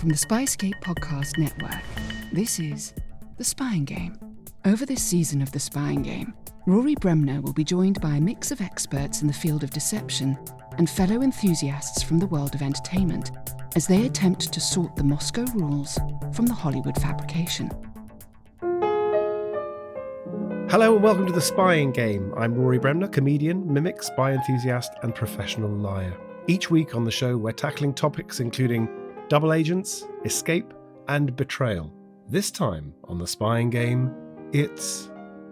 From the Spyscape Podcast Network, this is The Spying Game. Over this season of The Spying Game, Rory Bremner will be joined by a mix of experts in the field of deception and fellow enthusiasts from the world of entertainment as they attempt to sort the Moscow rules from the Hollywood fabrication. Hello and welcome to The Spying Game. I'm Rory Bremner, comedian, mimic, spy enthusiast and professional liar. Each week on the show we're tackling topics including double agents, escape and betrayal. This time on The Spying Game, it's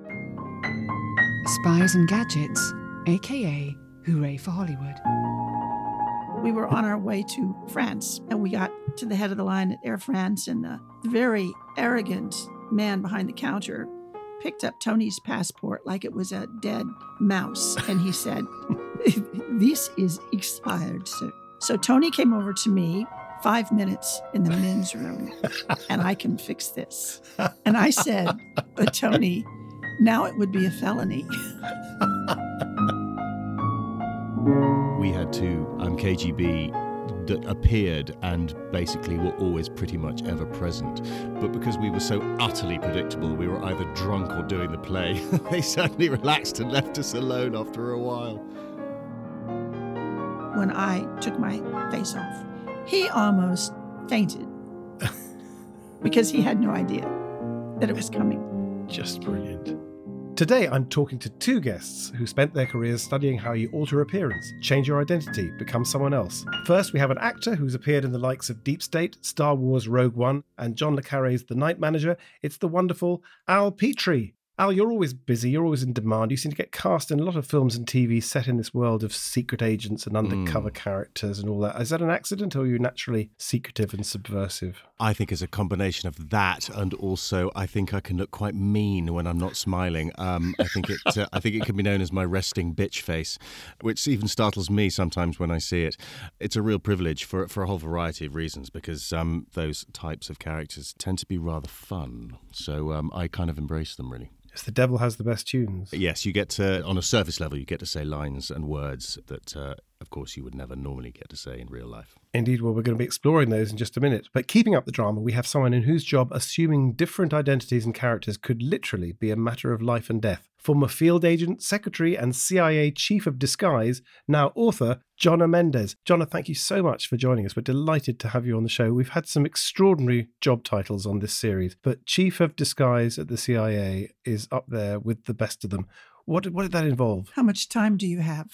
Spies and Gadgets, aka Hooray for Hollywood. We were on our way to France, and we got to the head of the line at Air France, and the very arrogant man behind the counter picked up Tony's passport like it was a dead mouse, and he said, "This is expired, sir." So Tony came over to me, 5 minutes in the men's room, and I can fix this. And I said, "But Tony, now it would be a felony." We had two KGB that appeared and basically were always pretty much ever present. But because we were so utterly predictable, we were either drunk or doing the play. They suddenly relaxed and left us alone after a while. When I took my face off, he almost fainted because he had no idea that it was coming. Just brilliant. Today, I'm talking to two guests who spent their careers studying how you alter appearance, change your identity, become someone else. First, we have an actor who's appeared in the likes of Deep State, Star Wars Rogue One, and John le Carré's The Night Manager. It's the wonderful Al Petrie. Al, you're always busy, you're always in demand. You seem to get cast in a lot of films and TV set in this world of secret agents and undercover characters and all that. Is that an accident, or are you naturally secretive and subversive? I think it's a combination of that, and also I think I can look quite mean when I'm not smiling. I think it can be known as my resting bitch face, which even startles me sometimes when I see it. It's a real privilege for a whole variety of reasons, because those types of characters tend to be rather fun. So I kind of embrace them, really. Yes, the devil has the best tunes. Yes, you get to, on a surface level, you get to say lines and words that, of course, you would never normally get to say in real life. Indeed, well, we're going to be exploring those in just a minute. But keeping up the drama, we have someone in whose job assuming different identities and characters could literally be a matter of life and death. Former field agent, secretary and CIA chief of disguise, now author, Jonna Mendes. Jonna, thank you so much for joining us. We're delighted to have you on the show. We've had some extraordinary job titles on this series, but chief of disguise at the CIA is up there with the best of them. What did that involve? How much time do you have?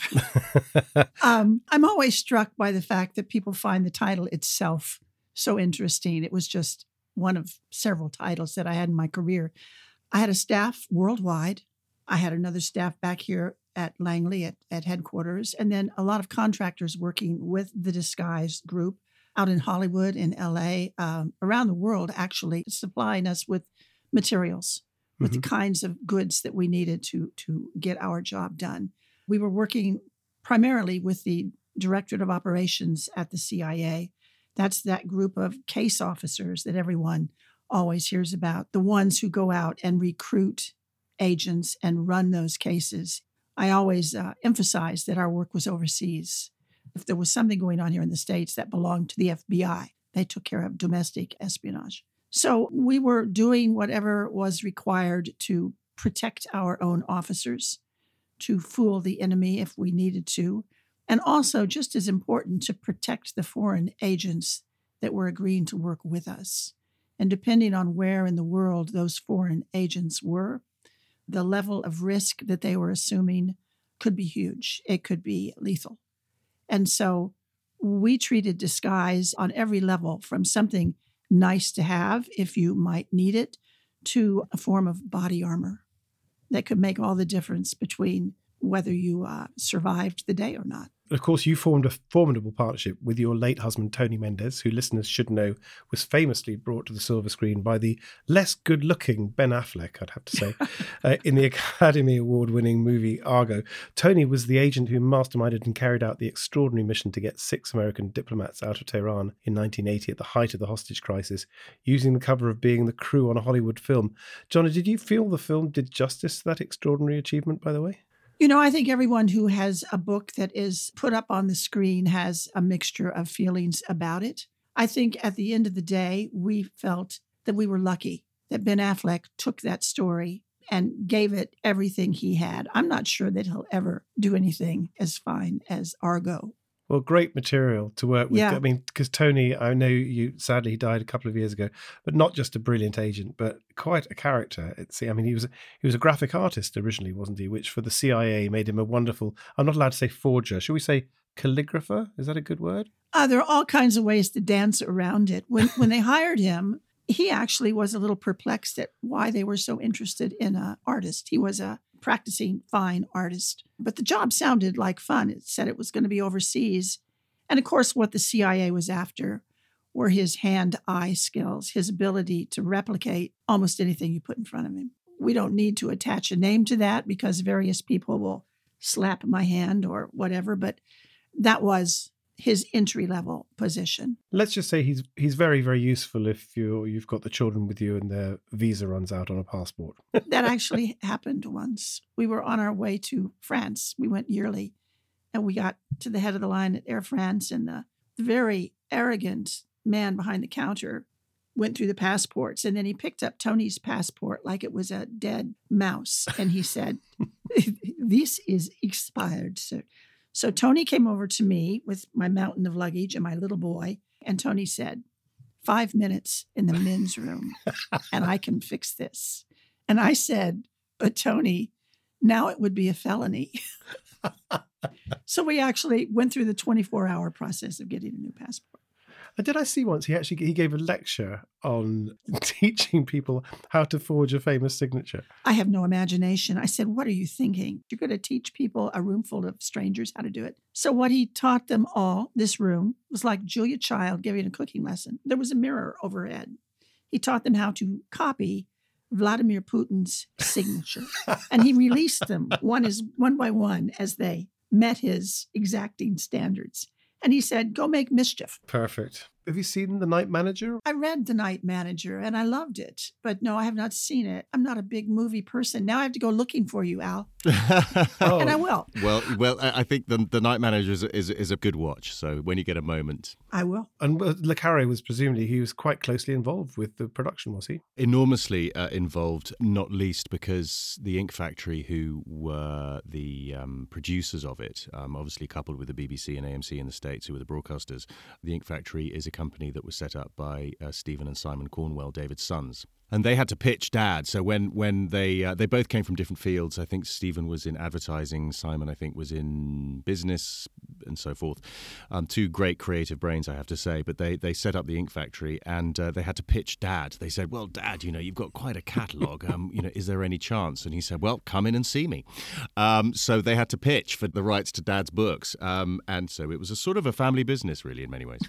I'm always struck by the fact that people find the title itself so interesting. It was just one of several titles that I had in my career. I had a staff worldwide. I had another staff back here at Langley at headquarters, and then a lot of contractors working with the disguise group out in Hollywood, in LA, around the world, actually, supplying us with materials, with the kinds of goods that we needed to get our job done. We were working primarily with the Directorate of Operations at the CIA. That's that group of case officers that everyone always hears about, the ones who go out and recruit agents and run those cases. I always emphasize that our work was overseas. If there was something going on here in the States that belonged to the FBI, they took care of domestic espionage. So we were doing whatever was required to protect our own officers, to fool the enemy if we needed to, and also, just as important, to protect the foreign agents that were agreeing to work with us. And depending on where in the world those foreign agents were, the level of risk that they were assuming could be huge. It could be lethal. And so we treated disguise on every level, from something nice to have if you might need it, to a form of body armor that could make all the difference between whether you survived the day or not. Of course, you formed a formidable partnership with your late husband, Tony Mendes, who listeners should know was famously brought to the silver screen by the less good-looking Ben Affleck, I'd have to say, in the Academy Award-winning movie Argo. Tony was the agent who masterminded and carried out the extraordinary mission to get 6 American diplomats out of Tehran in 1980 at the height of the hostage crisis, using the cover of being the crew on a Hollywood film. Jonna, did you feel the film did justice to that extraordinary achievement, by the way? You know, I think everyone who has a book that is put up on the screen has a mixture of feelings about it. I think at the end of the day, we felt that we were lucky that Ben Affleck took that story and gave it everything he had. I'm not sure that he'll ever do anything as fine as Argo. Well, great material to work with. Yeah. I mean, because Tony, I know sadly he died a couple of years ago, but not just a brilliant agent, but quite a character. I mean, he was a graphic artist originally, wasn't he? Which for the CIA made him a wonderful, I'm not allowed to say forger, should we say calligrapher? Is that a good word? There are all kinds of ways to dance around it. When they hired him, he actually was a little perplexed at why they were so interested in an artist. He was a practicing fine artist, but the job sounded like fun. It said it was going to be overseas. And of course, what the CIA was after were his hand-eye skills, his ability to replicate almost anything you put in front of him. We don't need to attach a name to that because various people will slap my hand or whatever, but that was his entry-level position. Let's just say he's very, very useful if you've got the children with you and their visa runs out on a passport. That actually happened once. We were on our way to France. We went yearly, and we got to the head of the line at Air France, and the very arrogant man behind the counter went through the passports, and then he picked up Tony's passport like it was a dead mouse, and he said, "This is expired, sir." So Tony came over to me with my mountain of luggage and my little boy, and Tony said, 5 minutes in the men's room, and I can fix this. And I said, but Tony, now it would be a felony. So we actually went through the 24-hour process of getting a new passport. And did I see once he gave a lecture on teaching people how to forge a famous signature? I have no imagination. I said, what are you thinking? You're going to teach people, a room full of strangers, how to do it. So what he taught them all, this room, was like Julia Child giving a cooking lesson. There was a mirror overhead. He taught them how to copy Vladimir Putin's signature. And he released them one by one as they met his exacting standards. And he said, go make mischief. Perfect. Have you seen The Night Manager? I read The Night Manager and I loved it. But no, I have not seen it. I'm not a big movie person. Now I have to go looking for you, Al. Oh. And I will. Well, I think the Night Manager is a good watch. So when you get a moment. I will. And Le Carre was presumably, he was quite closely involved with the production, was he? Enormously involved, not least because the Ink Factory, who were the producers of it, obviously coupled with the BBC and AMC in the States, who were the broadcasters, the Ink Factory is a company that was set up by Stephen and Simon Cornwell, David's sons. And they had to pitch Dad. So when they both came from different fields, I think Stephen was in advertising, Simon I think was in business and so forth. Two great creative brains, I have to say. But they set up the Ink Factory and they had to pitch Dad. They said, well, Dad, you've got quite a catalogue. Is there any chance? And he said, well, come in and see me. So they had to pitch for the rights to Dad's books. And so it was a sort of a family business, really, in many ways.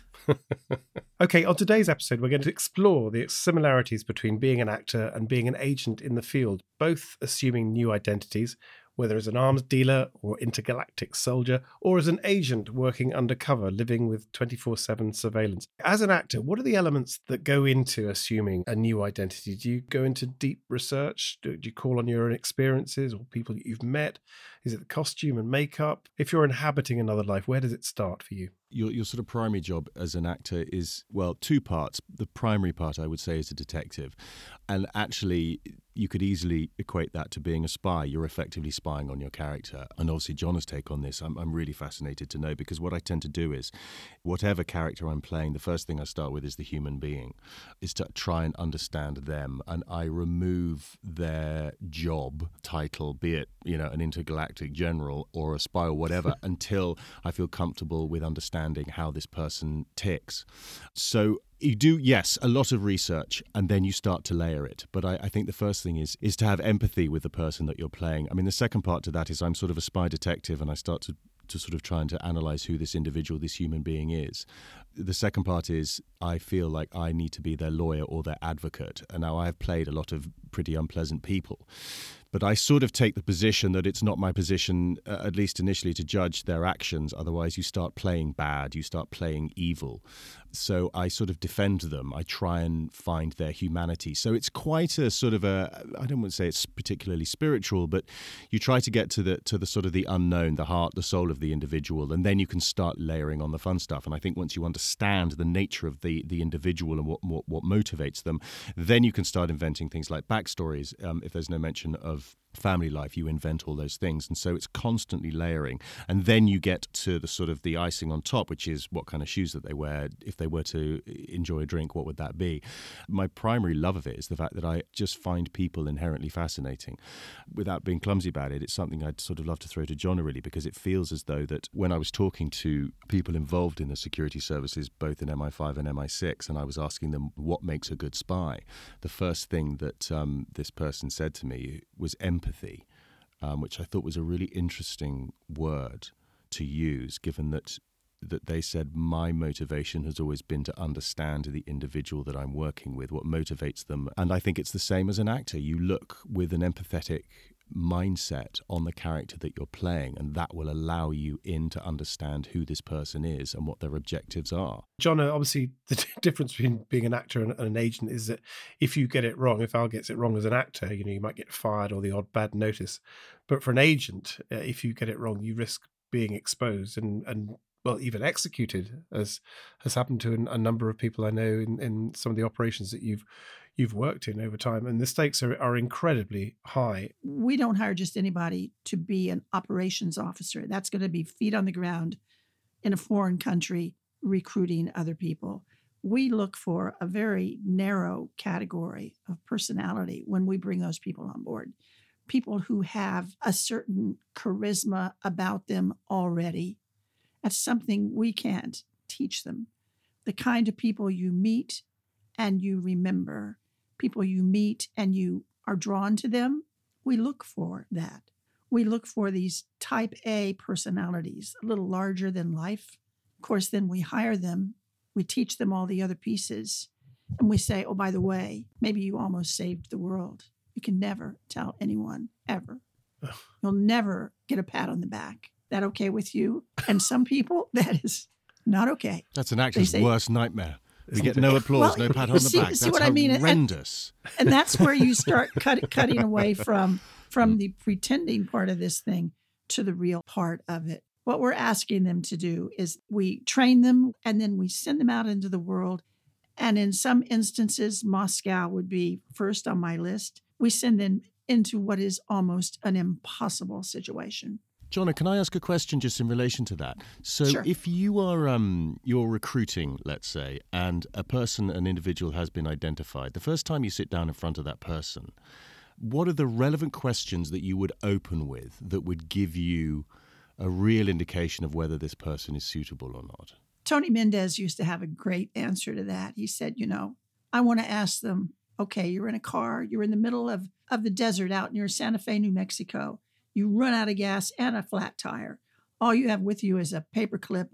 Okay, on today's episode, we're going to explore the similarities between being an actor and being an agent in the field, both assuming new identities, whether as an arms dealer or intergalactic soldier, or as an agent working undercover, living with 24/7 surveillance. As an actor, what are the elements that go into assuming a new identity? Do you go into deep research? Do you call on your own experiences or people that you've met? Is it the costume and makeup? If you're inhabiting another life, where does it start for you? Your sort of primary job as an actor is, well, two parts. The primary part, I would say, is a detective. And actually, you could easily equate that to being a spy. You're effectively spying on your character. And obviously, Jonna's take on this, I'm really fascinated to know, because what I tend to do is, whatever character I'm playing, the first thing I start with is the human being, is to try and understand them. And I remove their job title, be it, an intergalactic general or a spy or whatever, until I feel comfortable with understanding how this person ticks. So you do, yes, a lot of research, and then you start to layer it. But I think the first thing is to have empathy with the person that you're playing. I mean, the second part to that is I'm sort of a spy detective, and I start to sort of trying to analyze who this individual, this human being is. The second part is I feel like I need to be their lawyer or their advocate. And now I have played a lot of pretty unpleasant people. But I sort of take the position that it's not my position, at least initially, to judge their actions. Otherwise, you start playing bad, you start playing evil. So I sort of defend them. I try and find their humanity. So it's quite a sort of I don't want to say it's particularly spiritual, but you try to get to the sort of the unknown, the heart, the soul of the individual, and then you can start layering on the fun stuff. And I think once you understand understand the nature of the individual and what motivates them, then you can start inventing things like backstories. If there's no mention of family life, you invent all those things. And so it's constantly layering. And then you get to the sort of the icing on top, which is what kind of shoes that they wear. If they were to enjoy a drink, what would that be? My primary love of it is the fact that I just find people inherently fascinating. Without being clumsy about it, it's something I'd sort of love to throw to Jonna, really, because it feels as though that when I was talking to people involved in the security services, both in MI5 and MI6, and I was asking them what makes a good spy, the first thing that this person said to me was empathy, which I thought was a really interesting word to use, given that they said my motivation has always been to understand the individual that I'm working with, what motivates them. And I think it's the same as an actor. You look with an empathetic mindset on the character that you're playing, and that will allow you in to understand who this person is and what their objectives are. Jonna, obviously the difference between being an actor and an agent is that if you get it wrong, if Al gets it wrong as an actor, you might get fired or the odd bad notice. But for an agent, if you get it wrong, you risk being exposed and well, even executed, as has happened to a number of people I know in some of the operations that you've worked in over time. And the stakes are incredibly high. We don't hire just anybody to be an operations officer. That's going to be feet on the ground in a foreign country recruiting other people. We look for a very narrow category of personality when we bring those people on board. People who have a certain charisma about them already. That's something we can't teach them. The kind of people you meet and you remember, people you meet and you are drawn to them, we look for that. We look for these type A personalities, a little larger than life. Of course, then we hire them, we teach them all the other pieces, and we say, oh, by the way, maybe you almost saved the world. You can never tell anyone, ever. You'll never get a pat on the back. That okay with you? And some people, that is not okay. That's an actor's worst nightmare. You get no applause, no pat on the back. That's what I mean? Horrendous. And that's where you start cutting away from the pretending part of this thing to the real part of it. What we're asking them to do is we train them and then we send them out into the world. And in some instances, Moscow would be first on my list. We send them into what is almost an impossible situation. Jonna, can I ask a question just in relation to that? So Sure. If you are you're recruiting, let's say, and an individual has been identified, the first time you sit down in front of that person, what are the relevant questions that you would open with that would give you a real indication of whether this person is suitable or not? Tony Mendez used to have a great answer to that. He said, I want to ask them, okay, you're in a car, you're in the middle of the desert out near Santa Fe, New Mexico. You run out of gas and a flat tire. All you have with you is a paper clip,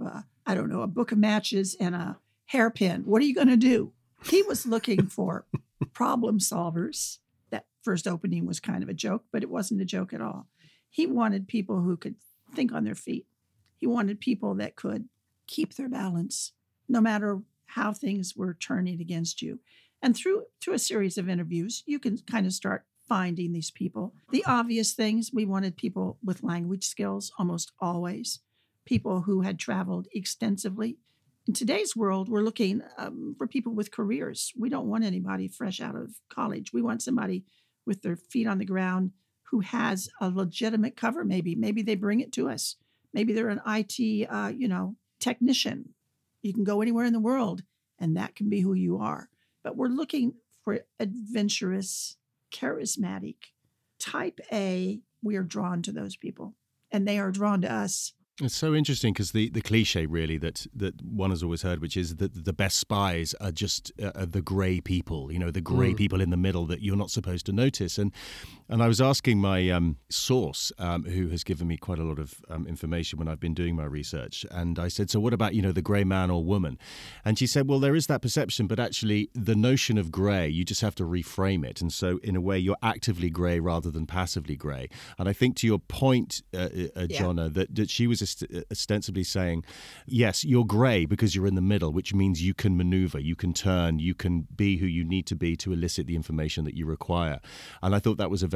a book of matches and a hairpin. What are you going to do? He was looking for problem solvers. That first opening was kind of a joke, but it wasn't a joke at all. He wanted people who could think on their feet. He wanted people that could keep their balance no matter how things were turning against you. And through a series of interviews, you can kind of start finding these people. The obvious things, we wanted people with language skills almost always, people who had traveled extensively. In today's world, we're looking for people with careers. We don't want anybody fresh out of college. We want somebody with their feet on the ground who has a legitimate cover maybe. Maybe they bring it to us. Maybe they're an IT, technician. You can go anywhere in the world, and that can be who you are. But we're looking for adventurous, charismatic, type A. We are drawn to those people, and they are drawn to us. It's so interesting because the cliche really that one has always heard, which is that the best spies are just the grey people, the grey people in the middle that you're not supposed to notice. And I was asking my source, who has given me quite a lot of information when I've been doing my research. And I said, so what about, the grey man or woman? And she said, well, there is that perception, but actually the notion of grey, you just have to reframe it. And so in a way, you're actively grey rather than passively grey. And I think to your point, Jonna, that she was ostensibly saying, yes, you're grey because you're in the middle, which means you can maneuver, you can turn, you can be who you need to be to elicit the information that you require. And I thought that was a very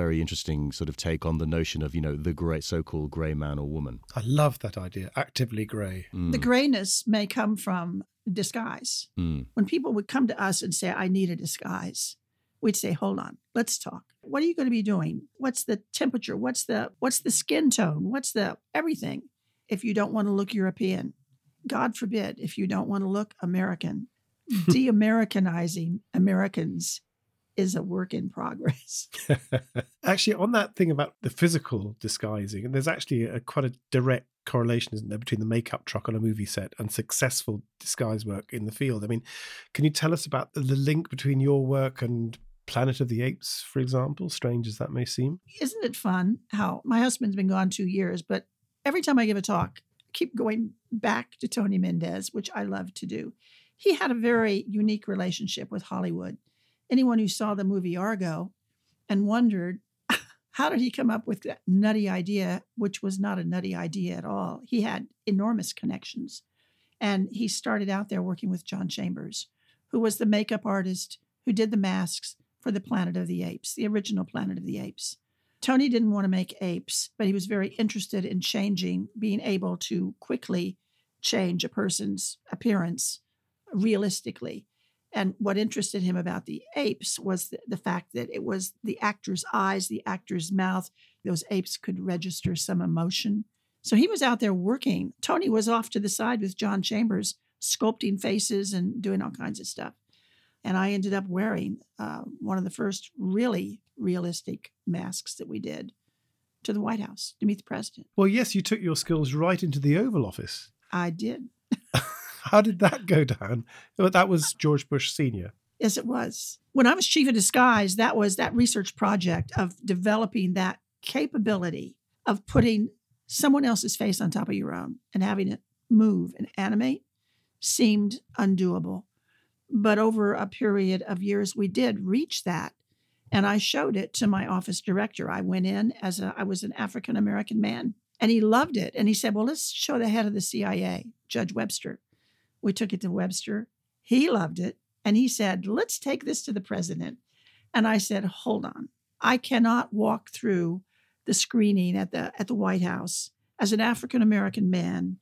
very interesting sort of take on the notion of, the so-called grey man or woman. I love that idea, actively grey. The grayness may come from disguise. When people would come to us and say, I need a disguise, we'd say, hold on, let's talk. What are you going to be doing? What's the temperature? What's the skin tone? What's the everything? If you don't want to look European, God forbid, if you don't want to look American, de-Americanizing Americans is a work in progress. Actually, on that thing about the physical disguising, and there's actually quite a direct correlation, isn't there, between the makeup truck on a movie set and successful disguise work in the field. I mean, can you tell us about the link between your work and Planet of the Apes, for example, strange as that may seem? Isn't it fun how my husband's been gone 2 years, but every time I give a talk, I keep going back to Tony Mendez, which I love to do. He had a very unique relationship with Hollywood. Anyone who saw the movie Argo and wondered, how did he come up with that nutty idea, which was not a nutty idea at all? He had enormous connections. And he started out there working with John Chambers, who was the makeup artist who did the masks for the Planet of the Apes, the original Planet of the Apes. Tony didn't want to make apes, but he was very interested in being able to quickly change a person's appearance realistically. And what interested him about the apes was the fact that it was the actor's eyes, the actor's mouth. Those apes could register some emotion. So he was out there working. Tony was off to the side with John Chambers, sculpting faces and doing all kinds of stuff. And I ended up wearing one of the first really realistic masks that we did to the White House to meet the president. Well, yes, you took your skills right into the Oval Office. I did. How did that go down? That was George Bush Sr. Yes, it was. When I was chief of disguise, that was that research project of developing that capability of putting someone else's face on top of your own and having it move and animate seemed undoable. But over a period of years, we did reach that. And I showed it to my office director. I went in I was an African-American man, and he loved it. And he said, well, let's show the head of the CIA, Judge Webster. We took it to Webster. He loved it. And he said, let's take this to the president. And I said, hold on. I cannot walk through the screening at the White House as an African-American man.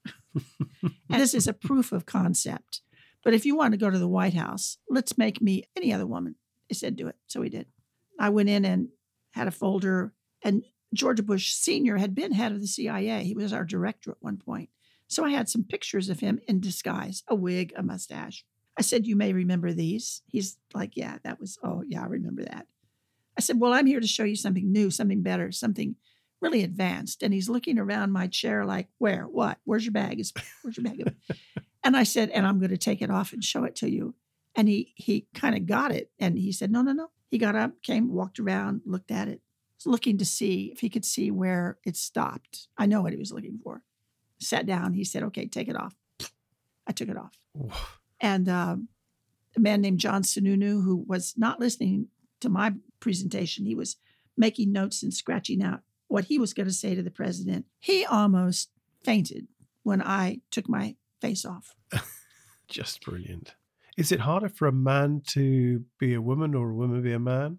And this is a proof of concept. But if you want to go to the White House, let's make me any other woman. He said, do it. So we did. I went in and had a folder. And George Bush Sr. had been head of the CIA. He was our director at one point. So I had some pictures of him in disguise, a wig, a mustache. I said, you may remember these. He's like, yeah, I remember that. I said, well, I'm here to show you something new, something better, something really advanced. And he's looking around my chair like, where, what, where's your bag? Where's your bag? And I said, and I'm going to take it off and show it to you. And he kind of got it. And he said, no. He got up, came, walked around, looked at it, was looking to see if he could see where it stopped. I know what he was looking for. Sat down. He said, okay, take it off. I took it off. And a man named John Sununu, who was not listening to my presentation, he was making notes and scratching out what he was going to say to the president. He almost fainted when I took my face off. Just brilliant. Is it harder for a man to be a woman or a woman be a man?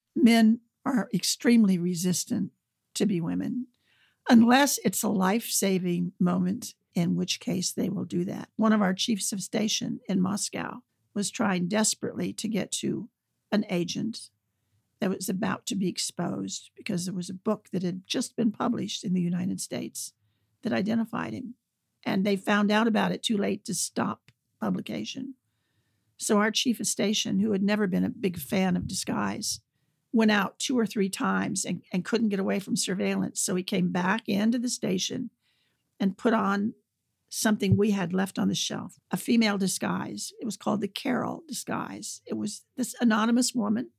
Men are extremely resistant to be women, unless it's a life-saving moment, in which case they will do that. One of our chiefs of station in Moscow was trying desperately to get to an agent that was about to be exposed because there was a book that had just been published in the United States that identified him. And they found out about it too late to stop publication. So our chief of station, who had never been a big fan of disguise, went out 2 or 3 times and couldn't get away from surveillance. So he came back into the station and put on something we had left on the shelf, a female disguise. It was called the Carol disguise. It was this anonymous woman.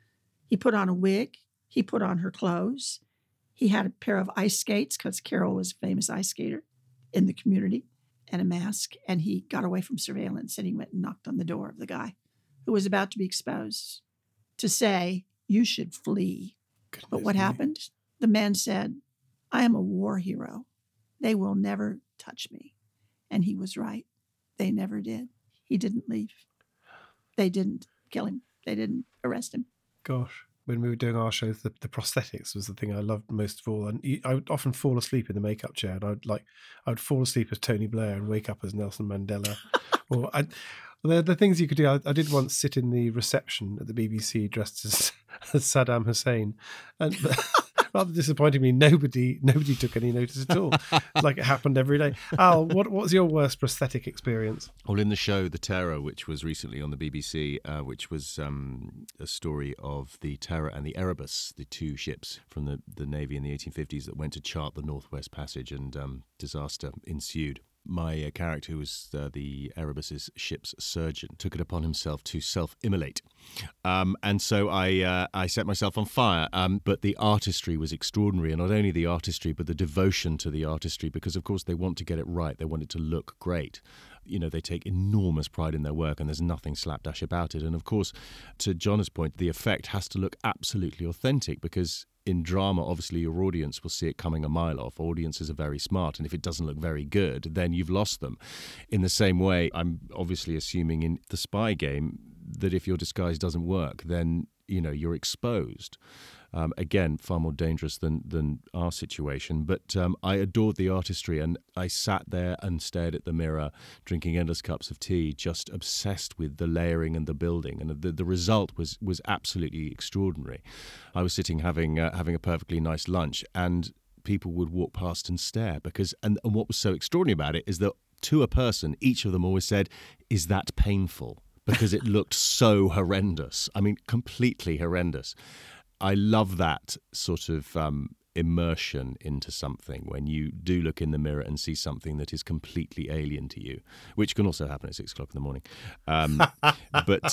He put on a wig. He put on her clothes. He had a pair of ice skates because Carol was a famous ice skater in the community, and a mask. And he got away from surveillance and he went and knocked on the door of the guy who was about to be exposed to say, you should flee. Goodness but what me. happened? The man said, I am a war hero. They will never touch me. And he was right. They never did. He didn't leave. They didn't kill him. They didn't arrest him. Gosh. when we were doing our shows, the prosthetics was the thing I loved most of all. And I would often fall asleep in the makeup chair, and I would fall asleep as Tony Blair and wake up as Nelson Mandela. Or the things you could do. I did once sit in the reception at the BBC dressed as Saddam Hussein, and rather disappointingly, nobody took any notice at all. Like it happened every day. Al, what was your worst prosthetic experience? Well, in the show The Terror, which was recently on the BBC, which was a story of the Terror and the Erebus, the two ships from the Navy in the 1850s that went to chart the Northwest Passage, and disaster ensued. My character, who was the Erebus's ship's surgeon, took it upon himself to self-immolate. And so I set myself on fire. But the artistry was extraordinary, and not only the artistry, but the devotion to the artistry, because, of course, they want to get it right. They want it to look great. You know, they take enormous pride in their work, and there's nothing slapdash about it. And, of course, to Jonna's point, the effect has to look absolutely authentic, because in drama, obviously, your audience will see it coming a mile off. Audiences are very smart, and if it doesn't look very good, then you've lost them. In the same way, I'm obviously assuming in The Spy Game that if your disguise doesn't work, then, you know, you're exposed. Again, far more dangerous than our situation. But I adored the artistry, and I sat there and stared at the mirror, drinking endless cups of tea, just obsessed with the layering and the building. And the result was absolutely extraordinary. I was sitting having a perfectly nice lunch, and people would walk past and stare because. And what was so extraordinary about it is that to a person, each of them always said, "Is that painful?" Because it looked so horrendous. I mean, completely horrendous. I love that sort of immersion into something when you do look in the mirror and see something that is completely alien to you, which can also happen at 6 o'clock in the morning. But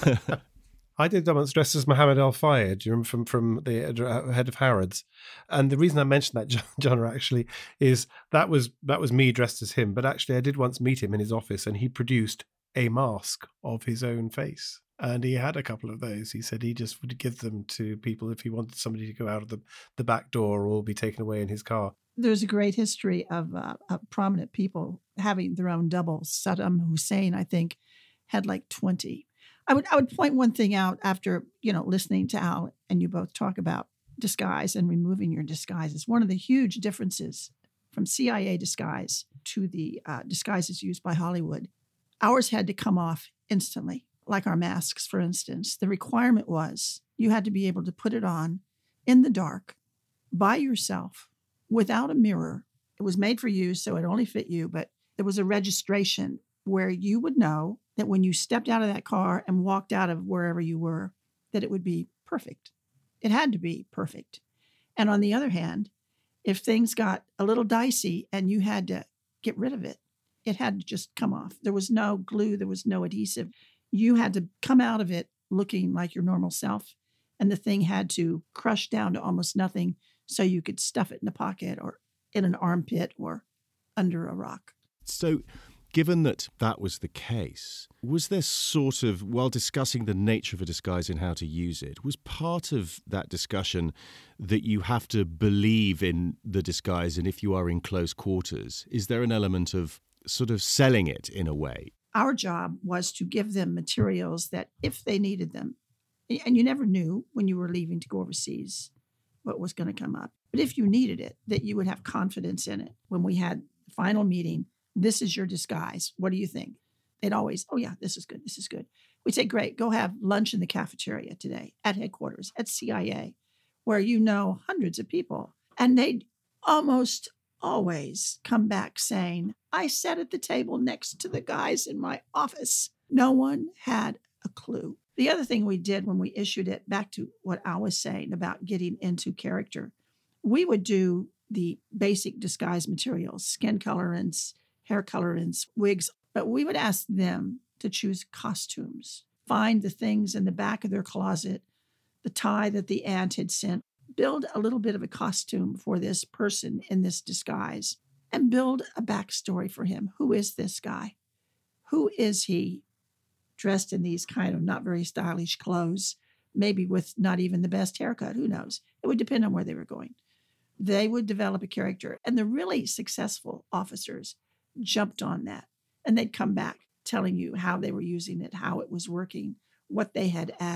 I did that once dressed as Mohammed Al Fayed, you remember from the head of Harrods. And the reason I mentioned that, John, actually, is that was me dressed as him. But actually, I did once meet him in his office, and he produced a mask of his own face. And he had a couple of those. He said he just would give them to people if he wanted somebody to go out of the back door or be taken away in his car. There's a great history of prominent people having their own doubles. Saddam Hussein, I think, had like 20. I would point one thing out after, listening to Al and you both talk about disguise and removing your disguises. One of the huge differences from CIA disguise to the disguises used by Hollywood, ours had to come off instantly. Like our masks, for instance, the requirement was you had to be able to put it on in the dark by yourself without a mirror. It was made for you, so it only fit you, but there was a registration where you would know that when you stepped out of that car and walked out of wherever you were, that it would be perfect. It had to be perfect. And on the other hand, if things got a little dicey and you had to get rid of it, it had to just come off. There was no glue, there was no adhesive. You had to come out of it looking like your normal self, and the thing had to crush down to almost nothing so you could stuff it in a pocket or in an armpit or under a rock. So, given that was the case, was there sort of, while discussing the nature of a disguise and how to use it, was part of that discussion that you have to believe in the disguise, and if you are in close quarters, is there an element of sort of selling it in a way? Our job was to give them materials that if they needed them, and you never knew when you were leaving to go overseas what was going to come up, but if you needed it, that you would have confidence in it. When we had the final meeting, this is your disguise. What do you think? They'd always, oh yeah, this is good. This is good. We'd say, great, go have lunch in the cafeteria today at headquarters, at CIA, where you know hundreds of people. And they'd almost always come back saying, I sat at the table next to the guys in my office. No one had a clue. The other thing we did when we issued it, back to what Al was saying about getting into character, we would do the basic disguise materials, skin colorants, hair colorants, wigs, but we would ask them to choose costumes, find the things in the back of their closet, the tie that the aunt had sent, build a little bit of a costume for this person in this disguise, and build a backstory for him. Who is this guy? Who is he dressed in these kind of not very stylish clothes, maybe with not even the best haircut? Who knows? It would depend on where they were going. They would develop a character, and the really successful officers jumped on that, and they'd come back telling you how they were using it, how it was working, what they had added.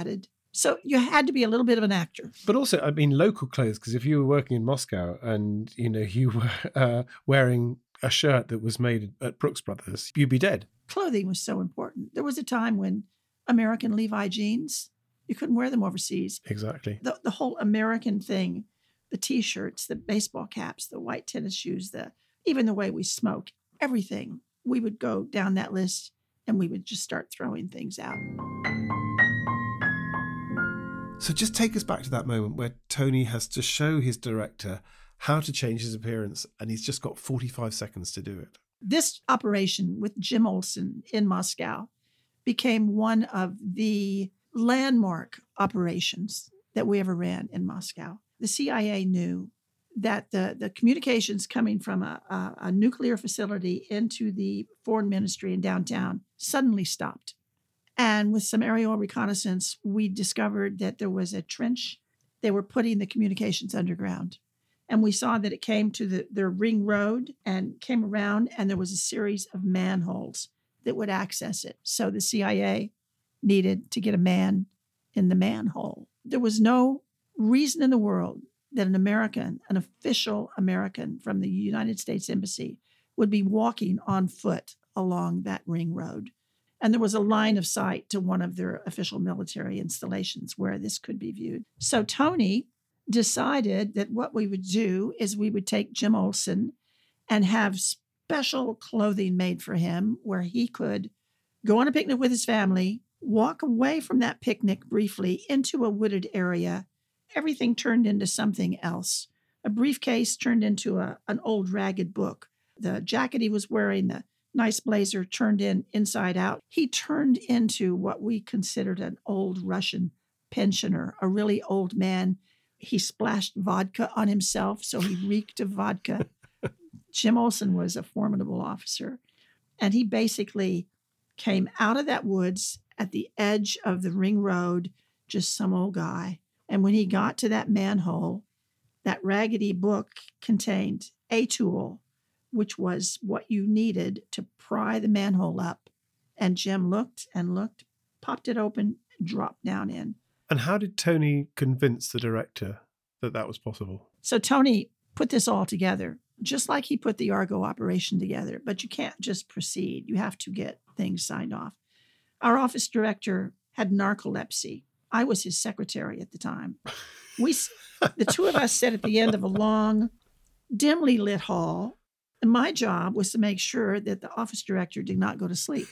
So you had to be a little bit of an actor. But also, I mean, local clothes, because if you were working in Moscow and, you were wearing a shirt that was made at Brooks Brothers, you'd be dead. Clothing was so important. There was a time when American Levi jeans, you couldn't wear them overseas. Exactly. The whole American thing, the T-shirts, the baseball caps, the white tennis shoes, even the way we smoke, everything. We would go down that list and we would just start throwing things out. So just take us back to that moment where Tony has to show his director how to change his appearance, and he's just got 45 seconds to do it. This operation with Jim Olsen in Moscow became one of the landmark operations that we ever ran in Moscow. The CIA knew that the communications coming from a nuclear facility into the foreign ministry in downtown suddenly stopped. And with some aerial reconnaissance, we discovered that there was a trench. They were putting the communications underground. And we saw that it came to the ring road and came around, and there was a series of manholes that would access it. So the CIA needed to get a man in the manhole. There was no reason in the world that an American, an official American from the United States Embassy, would be walking on foot along that ring road. And there was a line of sight to one of their official military installations where this could be viewed. So Tony decided that what we would do is we would take Jim Olsen and have special clothing made for him where he could go on a picnic with his family, walk away from that picnic briefly into a wooded area. Everything turned into something else. A briefcase turned into an old ragged book. The jacket he was wearing, the nice blazer, turned inside out. He turned into what we considered an old Russian pensioner, a really old man. He splashed vodka on himself, so he reeked of vodka. Jim Olsen was a formidable officer, and he basically came out of that woods at the edge of the ring road, just some old guy. And when he got to that manhole, that raggedy book contained a tool, which was what you needed to pry the manhole up. And Jim looked and looked, popped it open, and dropped down in. And how did Tony convince the director that that was possible? So Tony put this all together, just like he put the Argo operation together. But you can't just proceed. You have to get things signed off. Our office director had narcolepsy. I was his secretary at the time. The two of us sat at the end of a long, dimly lit hall. And my job was to make sure that the office director did not go to sleep.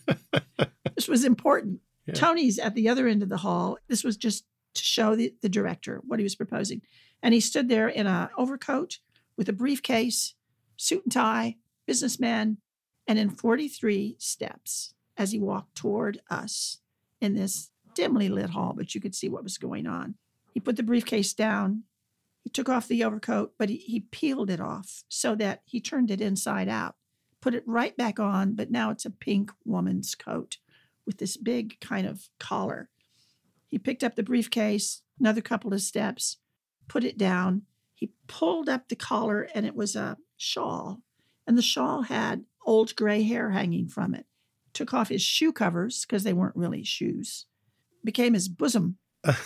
This was important. Yeah. Tony's at the other end of the hall. This was just to show the director what he was proposing. And he stood there in an overcoat with a briefcase, suit and tie, businessman, and in 43 steps as he walked toward us in this dimly lit hall, but you could see what was going on. He put the briefcase down. He took off the overcoat, but he peeled it off so that he turned it inside out, put it right back on, but now it's a pink woman's coat with this big kind of collar. He picked up the briefcase, another couple of steps, put it down. He pulled up the collar, and it was a shawl, and the shawl had old gray hair hanging from it. Took off his shoe covers, because they weren't really shoes, became his bosom.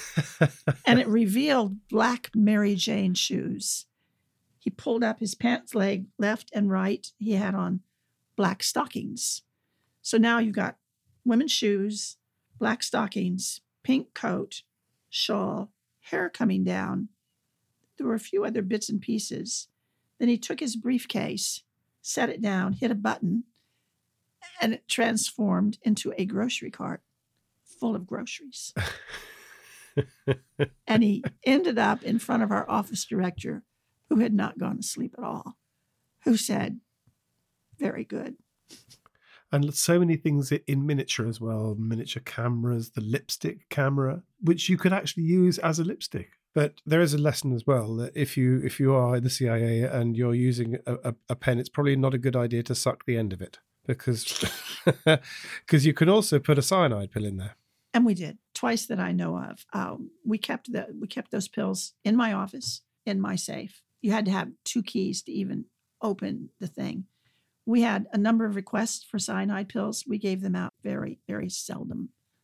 And it revealed black Mary Jane shoes. He pulled up his pants leg left and right. He had on black stockings. So now you've got women's shoes, black stockings, pink coat, shawl, hair coming down. There were a few other bits and pieces. Then he took his briefcase, set it down, hit a button, and it transformed into a grocery cart full of groceries. And he ended up in front of our office director, who had not gone to sleep at all, who said, "Very good." And so many things in miniature as well, miniature cameras, the lipstick camera, which you could actually use as a lipstick. But there is a lesson as well that if you are in the CIA and you're using a pen, it's probably not a good idea to suck the end of it, because you can also put a cyanide pill in there. And we did, twice that I know of. We kept those pills in my office, in my safe. You had to have 2 keys to even open the thing. We had a number of requests for cyanide pills. We gave them out very, very seldom.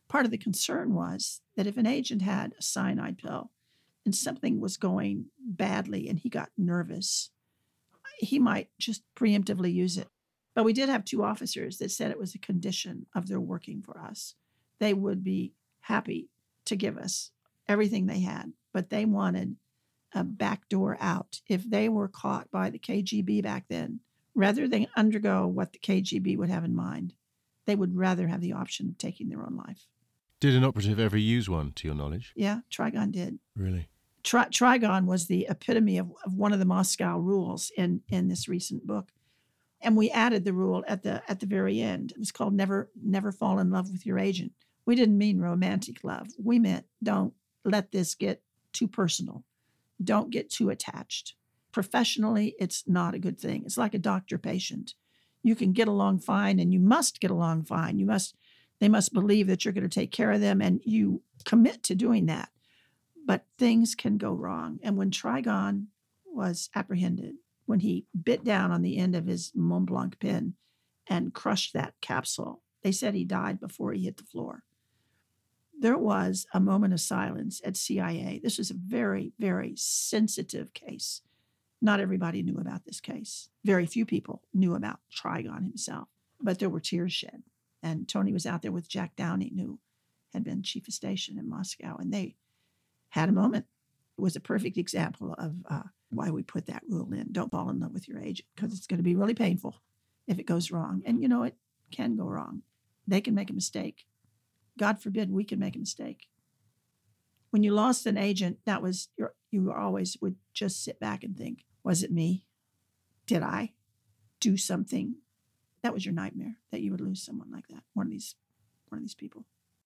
part of the concern was that if an agent had a cyanide pill and something was going badly and he got nervous, he might just preemptively use it. But we did have 2 officers that said it was a condition of their working for us. They would be happy to give us everything they had, but they wanted a back door out. If they were caught by the KGB back then, rather than undergo what the KGB would have in mind, they would rather have the option of taking their own life. Did an operative ever use one, to your knowledge? Yeah, Trigon did. Really? Trigon was the epitome of one of the Moscow rules in this recent book. And we added the rule at the very end. It was called never fall in love with your agent. We didn't mean romantic love. We meant don't let this get too personal. Don't get too attached. Professionally, it's not a good thing. It's like a doctor-patient. You can get along fine, and you must get along fine. They must believe that you're going to take care of them, and you commit to doing that. But things can go wrong. And when Trigon was apprehended, when he bit down on the end of his Mont Blanc pen and crushed that capsule, they said he died before he hit the floor. There was a moment of silence at CIA. This was a very, very sensitive case. Not everybody knew about this case. Very few people knew about Trigon himself, but there were tears shed. And Tony was out there with Jack Downing, who had been chief of station in Moscow, and they had a moment. It was a perfect example of why we put that rule in. Don't fall in love with your agent, because it's going to be really painful if it goes wrong. And, it can go wrong. They can make a mistake. God forbid we can make a mistake. When you lost an agent, you always would just sit back and think, was it me? Did I do something? That was your nightmare, that you would lose someone like that, one of these people.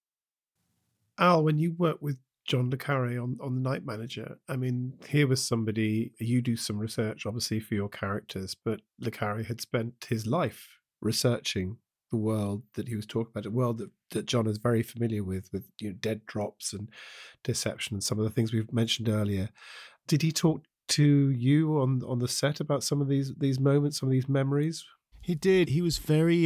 Al, when you worked with John le Carré on The Night Manager, I mean, here was somebody, you do some research, obviously, for your characters, but le Carré had spent his life researching the world that he was talking about, a world that John is very familiar with dead drops and deception and some of the things we've mentioned earlier. Did he talk to you on the set about some of these moments, some of these memories? He did. He was very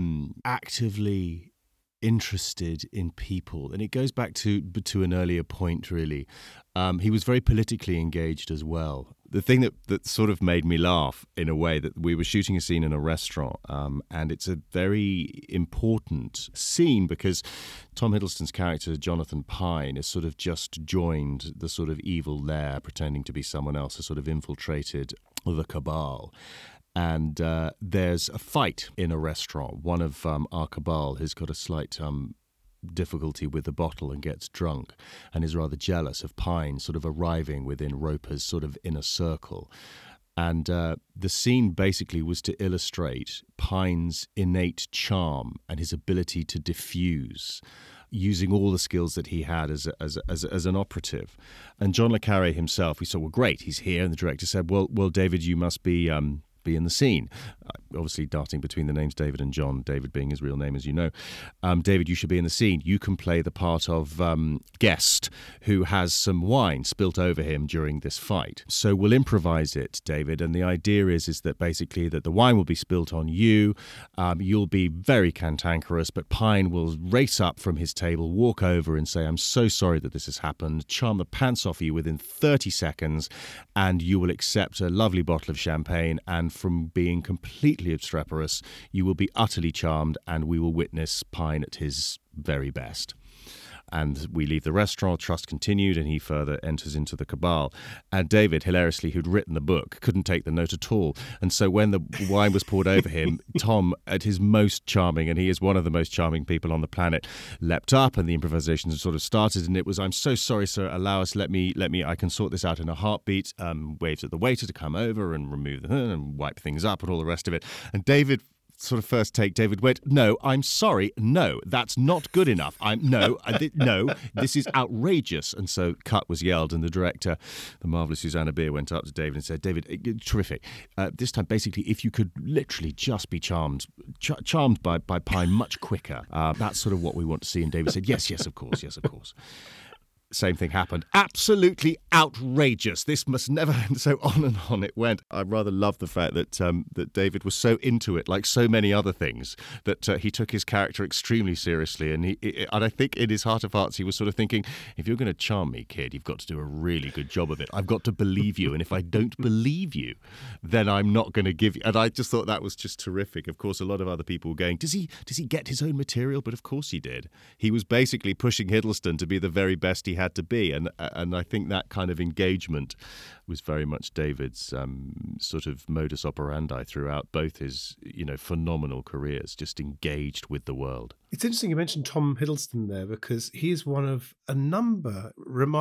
actively interested in people, and it goes back to an earlier point, really. He was very politically engaged as well. The thing that sort of made me laugh in a way, that we were shooting a scene in a restaurant, and it's a very important scene because Tom Hiddleston's character, Jonathan Pine, has sort of just joined the sort of evil lair, pretending to be someone else, has sort of infiltrated the cabal. And there's a fight in a restaurant. One of our cabal has got a slight difficulty with the bottle and gets drunk and is rather jealous of Pine sort of arriving within Roper's sort of inner circle. And the scene basically was to illustrate Pine's innate charm and his ability to diffuse, using all the skills that he had as an operative. And John le Carré himself, we said, well, great, he's here. And the director said, well, David, you must be in the scene. Obviously darting between the names David and John, David being his real name, as you know. David, you should be in the scene. You can play the part of guest who has some wine spilt over him during this fight. So we'll improvise it, David. And the idea is that basically that the wine will be spilt on you. You'll be very cantankerous, but Pine will race up from his table, walk over and say, I'm so sorry that this has happened, charm the pants off you within 30 seconds, and you will accept a lovely bottle of champagne, and from being completely obstreperous, you will be utterly charmed, and we will witness Pine at his very best. And we leave the restaurant, trust continued, and he further enters into the cabal. And David, hilariously, who'd written the book, couldn't take the note at all. And so when the wine was poured over him, Tom, at his most charming, and he is one of the most charming people on the planet, leapt up, and the improvisation sort of started. And it was, I'm so sorry, sir, allow us, let me, I can sort this out in a heartbeat. Waved at the waiter to come over and remove and wipe things up and all the rest of it. And David, sort of first take, David went, no, I'm sorry, no, that's not good enough. No, this is outrageous. And so cut was yelled, and the director, the marvellous Susanna Bier, went up to David and said, David, terrific. This time, basically, if you could literally just be charmed by Pine much quicker, that's sort of what we want to see. And David said, yes, of course. Same thing happened. Absolutely outrageous. This must never end. So on it went. I rather love the fact that that David was so into it, like so many other things, that he took his character extremely seriously. And and I think in his heart of hearts, he was sort of thinking, if you're going to charm me, kid, you've got to do a really good job of it. I've got to believe you. And if I don't believe you, then I'm not going to give you. And I just thought that was just terrific. Of course, a lot of other people were going, does he get his own material? But of course he did. He was basically pushing Hiddleston to be the very best he had to be, and I think that kind of engagement was very much David's sort of modus operandi throughout both his phenomenal careers, just engaged with the world. It's interesting you mentioned Tom Hiddleston there, because he's one of a number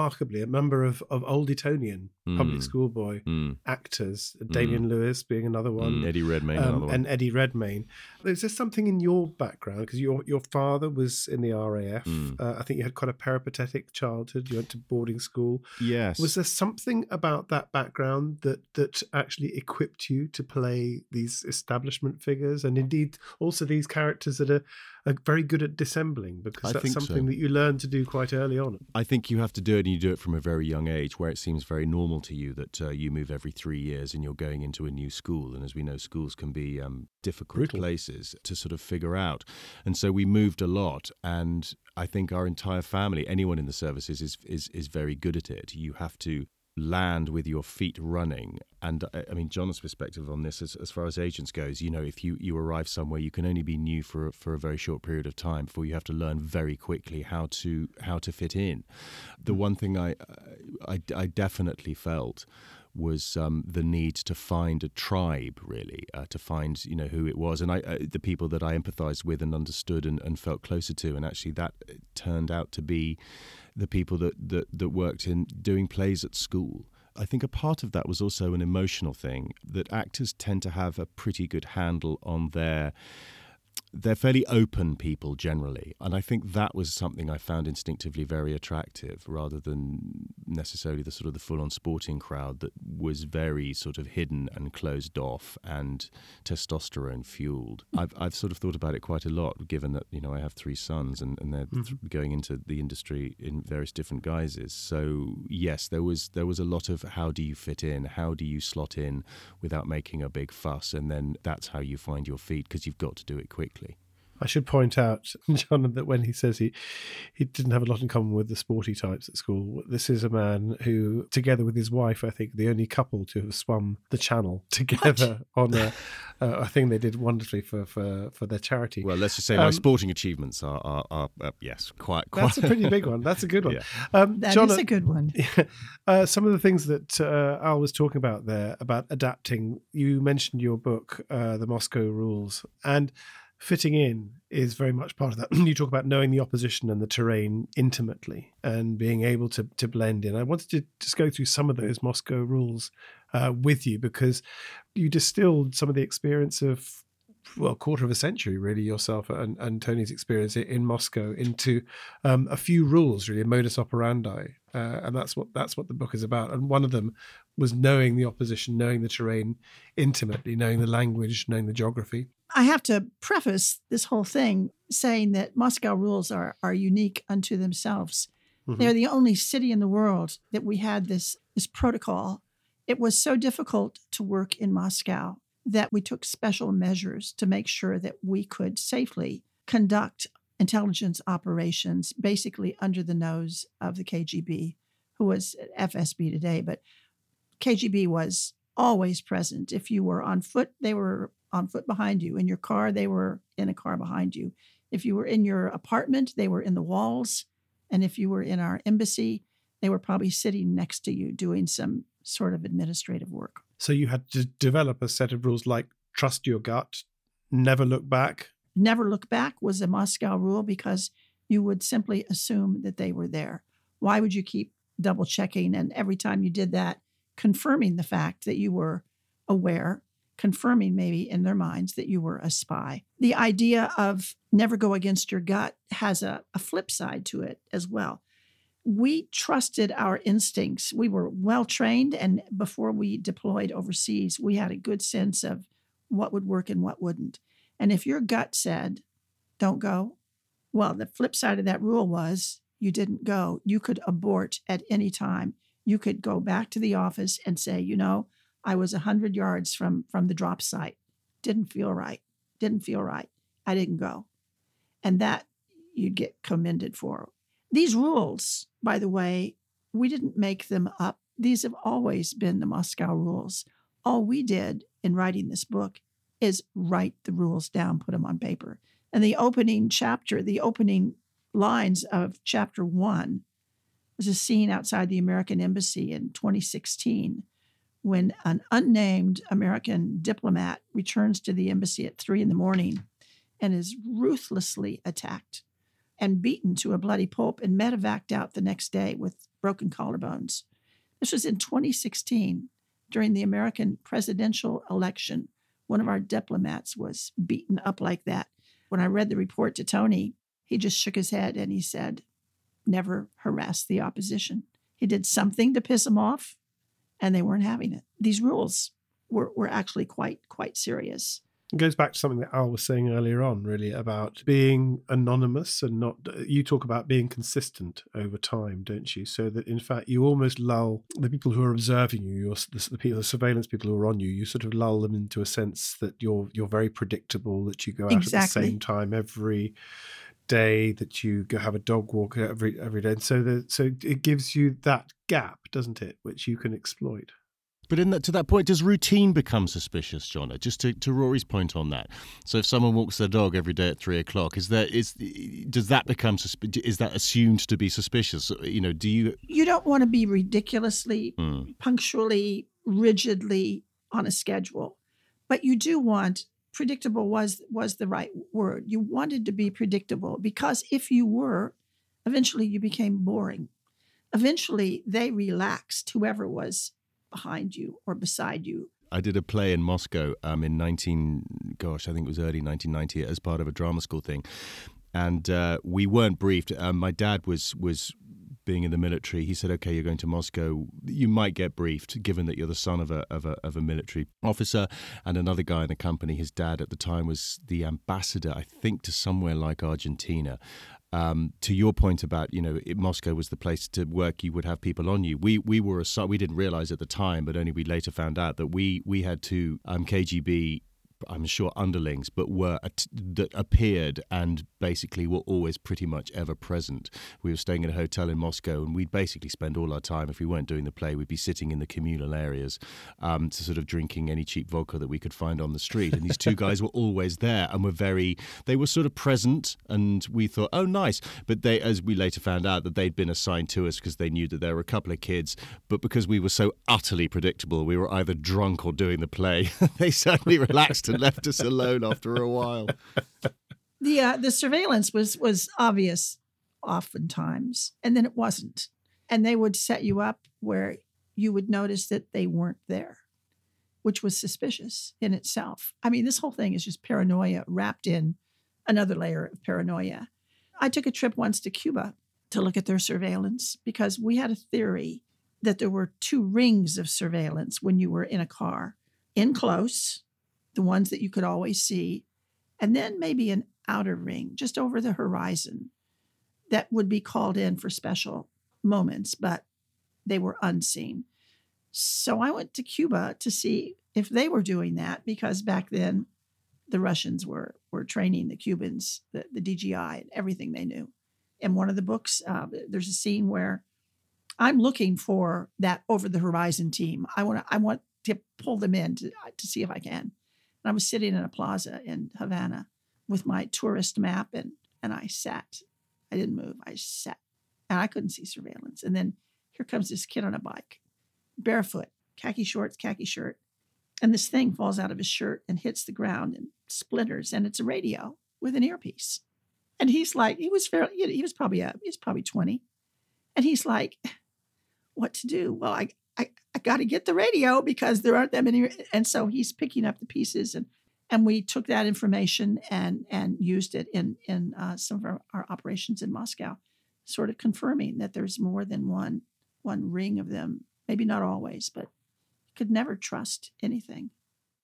of Old Etonian public schoolboy actors, Damian Lewis being another one. Eddie Redmayne, another one. And Eddie Redmayne. Is there something in your background, because your father was in the RAF, I think you had quite a peripatetic childhood, you went to boarding school. Yes. Was there something about that background that actually equipped you to play these establishment figures, and indeed also these characters that are very good at dissembling, because that's something that you learn to do quite early on? I think you have to do it, and you do it from a very young age, where it seems very normal to you that you move every 3 years and you're going into a new school. And as we know, schools can be difficult places to sort of figure out. And so we moved a lot, and I think our entire family, anyone in the services, is very good at it. You have to land with your feet running. And I mean, John's perspective on this, as far as agents goes, if you arrive somewhere, you can only be new for a very short period of time before you have to learn very quickly how to fit in. The one thing I definitely felt was the need to find a tribe, really, to find who it was, and the people that I empathized with and understood and felt closer to, and actually that turned out to be the people that worked in doing plays at school. I think a part of that was also an emotional thing, that actors tend to have a pretty good handle on they're fairly open people generally, and I think that was something I found instinctively very attractive, rather than necessarily the sort of the full-on sporting crowd that was very sort of hidden and closed off and testosterone fueled. I've sort of thought about it quite a lot, given that I have 3 sons and they're going into the industry in various different guises. So yes, there was a lot of how do you fit in, how do you slot in without making a big fuss, and then that's how you find your feet, because you've got to do it quickly. I should point out, John, that when he says he didn't have a lot in common with the sporty types at school, this is a man who, together with his wife, I think the only couple to have swum the Channel together on a thing they did wonderfully for their charity. Well, let's just say my sporting achievements are yes, quite. That's a pretty big one. That's a good one. Yeah. That John, is a good one. Some of the things that Al was talking about there, about adapting, you mentioned your book, The Moscow Rules, and fitting in is very much part of that. You talk about knowing the opposition and the terrain intimately and being able to blend in. I wanted to just go through some of those Moscow rules with you, because you distilled some of the experience of, well, a quarter of a century, really, yourself and Tony's experience in Moscow into a few rules, really, a modus operandi. And that's what the book is about. And one of them was knowing the opposition, knowing the terrain intimately, knowing the language, knowing the geography. I have to preface this whole thing saying that Moscow rules are unique unto themselves. Mm-hmm. They're the only city in the world that we had this protocol. It was so difficult to work in Moscow that we took special measures to make sure that we could safely conduct intelligence operations basically under the nose of the KGB, who was FSB today. But KGB was always present. If you were on foot, they were on foot behind you. In your car, they were in a car behind you. If you were in your apartment, they were in the walls. And if you were in our embassy, they were probably sitting next to you doing some sort of administrative work. So you had to develop a set of rules like trust your gut, never look back. Never look back was a Moscow rule, because you would simply assume that they were there. Why would you keep double checking? And every time you did that, confirming the fact that you were aware, confirming maybe in their minds that you were a spy. The idea of never go against your gut has a flip side to it as well. We trusted our instincts. We were well trained, and before we deployed overseas, we had a good sense of what would work and what wouldn't. And if your gut said, don't go, well, the flip side of that rule was, you didn't go. You could abort at any time. You could go back to the office and say, I was 100 yards from the drop site. Didn't feel right. I didn't go. And that you'd get commended for. These rules, by the way, we didn't make them up. These have always been the Moscow rules. All we did in writing this book is write the rules down, put them on paper. And the opening lines of chapter 1 was a scene outside the American embassy in 2016 when an unnamed American diplomat returns to the embassy at 3 a.m. and is ruthlessly attacked and beaten to a bloody pulp and medevaced out the next day with broken collarbones. This was in 2016 during the American presidential election. One of our diplomats was beaten up like that. When I read the report to Tony, he just shook his head and he said, never harass the opposition. He did something to piss them off, and they weren't having it. These rules were actually quite serious. It goes back to something that Al was saying earlier on, really, about being anonymous and not. You talk about being consistent over time, don't you? So that, in fact, you almost lull the people who are observing you, the surveillance people who are on you. You sort of lull them into a sense that you're very predictable, that you go out at the same time every day, that you go have a dog walk every day. And so it gives you that gap, doesn't it, which you can exploit. But to that point, does routine become suspicious, Jonna? Just to Rory's point on that. So if someone walks their dog every day at 3:00, does that become is that assumed to be suspicious? Do you? You don't want to be ridiculously, punctually, rigidly on a schedule, but you do want predictable was the right word. You wanted to be predictable because if you were, eventually you became boring. Eventually they relaxed, whoever was behind you or beside you. I did a play in Moscow I think it was early 1990 as part of a drama school thing. And we weren't briefed. My dad was being in the military. He said, okay, you're going to Moscow. You might get briefed given that you're the son of a military officer. And another guy in the company, his dad at the time was the ambassador, I think, to somewhere like Argentina. To your point about, Moscow was the place to work, you would have people on you. We didn't realize at the time, but only we later found out that we had two KGB, I'm sure, underlings, but that appeared and basically were always pretty much ever present. We were staying in a hotel in Moscow, and we'd basically spend all our time, if we weren't doing the play, we'd be sitting in the communal areas, to sort of drinking any cheap vodka that we could find on the street. And these two guys were always there and they were sort of present, and we thought, oh, nice. But they, as we later found out, that they'd been assigned to us because they knew that there were a couple of kids, but because we were so utterly predictable, we were either drunk or doing the play. They certainly relaxed and left us alone after a while. The surveillance was obvious oftentimes, and then it wasn't. And they would set you up where you would notice that they weren't there, which was suspicious in itself. I mean, this whole thing is just paranoia wrapped in another layer of paranoia. I took a trip once to Cuba to look at their surveillance because we had a theory that there were 2 rings of surveillance when you were in a car, in close, the ones that you could always see, and then maybe an outer ring just over the horizon that would be called in for special moments, but they were unseen. So I went to Cuba to see if they were doing that, because back then the Russians were training the Cubans, the DGI, and everything they knew. In one of the books, there's a scene where I'm looking for that over the horizon team. I want to pull them in to see if I can. And I was sitting in a plaza in Havana with my tourist map, and I sat. I didn't move. I sat, and I couldn't see surveillance. And then here comes this kid on a bike, barefoot, khaki shorts, khaki shirt, and this thing falls out of his shirt and hits the ground and splinters, and it's a radio with an earpiece. And he's like, he was probably 20, and he's like, what to do? Well, I got to get the radio because there aren't that many. And so he's picking up the pieces, and we took that information and used it in some of our operations in Moscow, sort of confirming that there's more than one ring of them. Maybe not always, but you could never trust anything.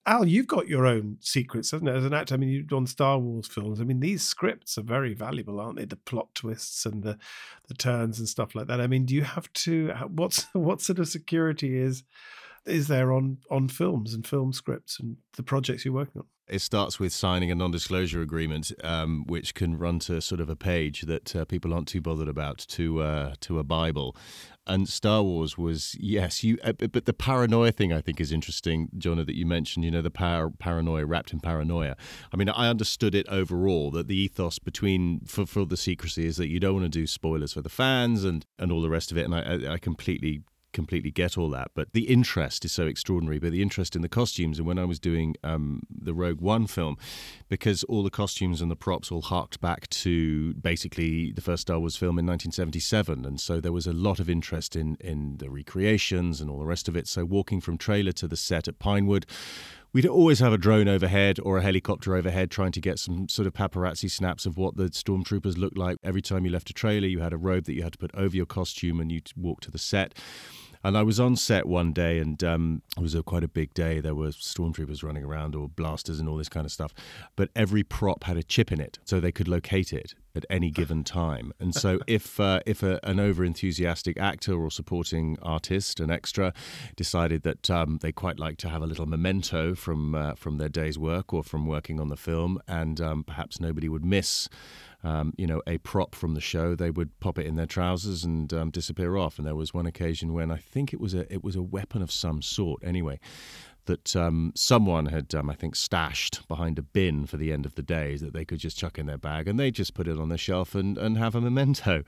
Al, you've got your own secrets, hasn't it? As an actor, I mean, you've done Star Wars films. I mean, these scripts are very valuable, aren't they? The plot twists and the turns and stuff like that. I mean, do you have to? What sort of security is there on films and film scripts and the projects you're working on? It starts with signing a non-disclosure agreement, which can run to sort of a page that people aren't too bothered about, to a Bible. And Star Wars was, yes, but the paranoia thing I think is interesting, Jonah, that you mentioned, the paranoia, wrapped in paranoia. I mean, I understood it overall, that the ethos for the secrecy is that you don't want to do spoilers for the fans and all the rest of it. And I completely get all that, but the interest is so extraordinary. But the interest in the costumes, and when I was doing the Rogue One film, because all the costumes and the props all harked back to basically the first Star Wars film in 1977, and so there was a lot of interest in the recreations and all the rest of it. So walking from trailer to the set at Pinewood, we'd always have a drone overhead or a helicopter overhead trying to get some sort of paparazzi snaps of what the stormtroopers looked like. Every time you left a trailer, you had a robe that you had to put over your costume and you'd walk to the set. And I was on set one day, and it was quite a big day. There were stormtroopers running around, or blasters and all this kind of stuff. But every prop had a chip in it, so they could locate it at any given time. And so if an over-enthusiastic actor or supporting artist, an extra, decided that they quite like to have a little memento from their day's work or from working on the film, and perhaps nobody would miss a prop from the show, they would pop it in their trousers and disappear off. And there was one occasion when I think it was a weapon of some sort anyway, that someone had, I think, stashed behind a bin for the end of the day that they could just chuck in their bag, and they just put it on their shelf and have a memento.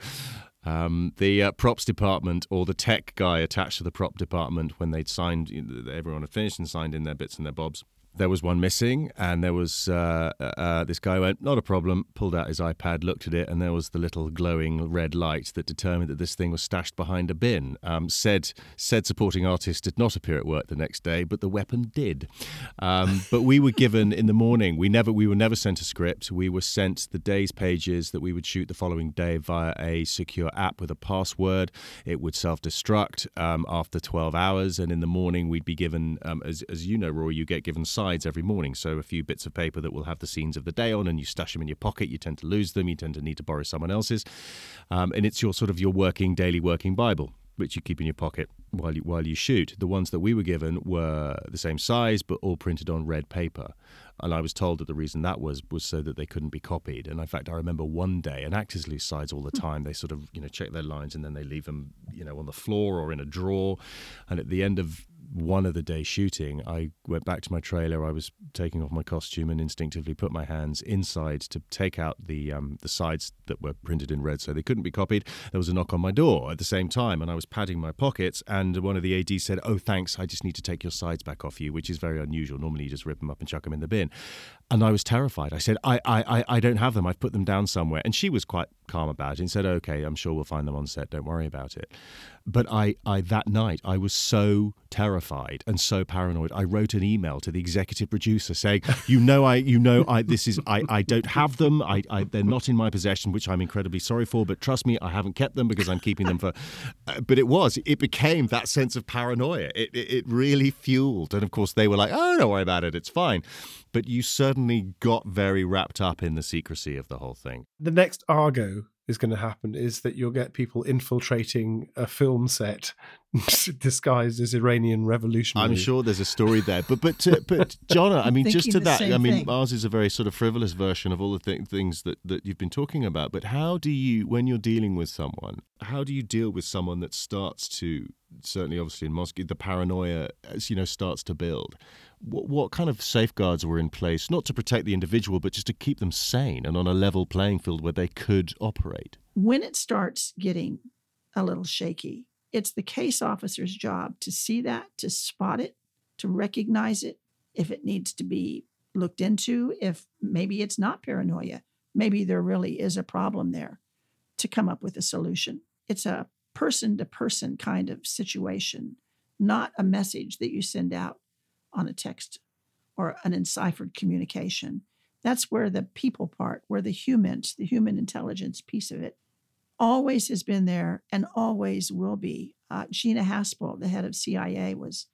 The props department, or the tech guy attached to the prop department, when they'd signed, everyone had finished and signed in their bits and their bobs, there was one missing, and there was this guy went, not a problem, pulled out his iPad, looked at it, and there was the little glowing red light that determined that this thing was stashed behind a bin. Said supporting artist did not appear at work the next day, but the weapon did. But we were given in the morning, we were never sent a script. We were sent the day's pages that we would shoot the following day via a secure app with a password. It would self-destruct after 12 hours, and in the morning we'd be given, as you know, Roy, you get given sides every morning, so a few bits of paper that will have the scenes of the day on, and you stash them in your pocket. You tend to lose them, you tend to need to borrow someone else's, and it's your sort of your daily working Bible, which you keep in your pocket while you shoot. The ones that we were given were the same size, but all printed on red paper. And I was told that the reason that was so that they couldn't be copied. And in fact, I remember one day, and actors lose sides all the time. They sort of, check their lines, and then they leave them, on the floor or in a drawer. And at the end of one of the days shooting, I went back to my trailer. I was taking off my costume and instinctively put my hands inside to take out the sides that were printed in red so they couldn't be copied. There was a knock on my door at the same time, and I was padding my pockets, and one of the ADs said, "Oh, thanks, I just need to take your sides back off you," which is very unusual. Normally you just rip them up and chuck them in the bin. And I was terrified. I said, I don't have them. I've put them down somewhere. And she was quite calm about it and said, "Okay, I'm sure we'll find them on set. Don't worry about it." But I that night, I was so terrified and so paranoid. I wrote an email to the executive producer saying, I don't have them. They're not in my possession, which I'm incredibly sorry for. But trust me, I haven't kept them because I'm keeping them for. But it became that sense of paranoia. It really fueled. And of course, they were like, "Oh, don't worry about it. It's fine." But you certainly got very wrapped up in the secrecy of the whole thing. The next Argo is going to happen is that you'll get people infiltrating a film set disguised as Iranian revolutionaries. I'm sure there's a story there, but Jonah, I mean, just to that, I mean, thing. ours is a very sort of frivolous version of all the things that you've been talking about. But how do you, when you're dealing with someone, how do you deal with someone that starts to, certainly obviously in Moscow, the paranoia, starts to build? What kind of safeguards were in place, not to protect the individual, but just to keep them sane and on a level playing field where they could operate? When it starts getting a little shaky, it's the case officer's job to see that, to spot it, to recognize it, if it needs to be looked into, if maybe it's not paranoia, maybe there really is a problem there, to come up with a solution. It's a person-to-person kind of situation, not a message that you send out on a text or an enciphered communication. That's where the people part, where the human intelligence piece of it always has been there and always will be. Gina Haspel, the head of CIA, was